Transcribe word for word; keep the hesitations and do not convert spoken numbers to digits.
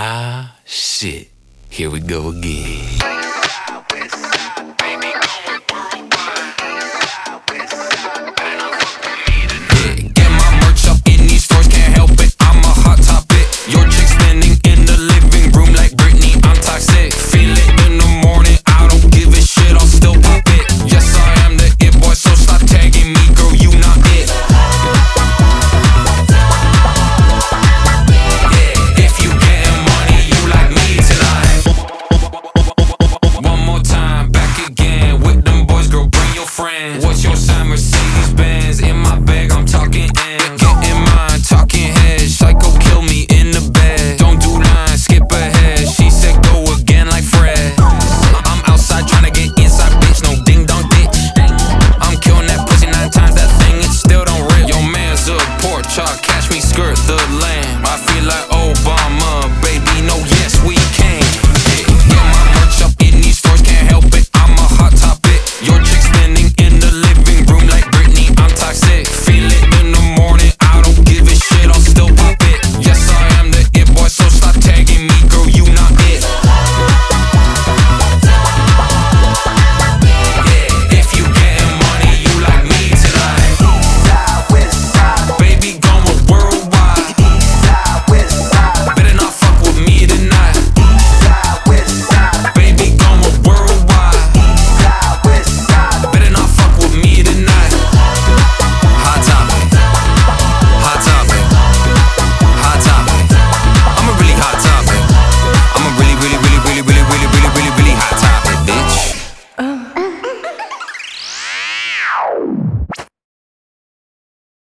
Ah, shit. Here we go again. Get my merch up in these stores, can't help it. I'm a hot top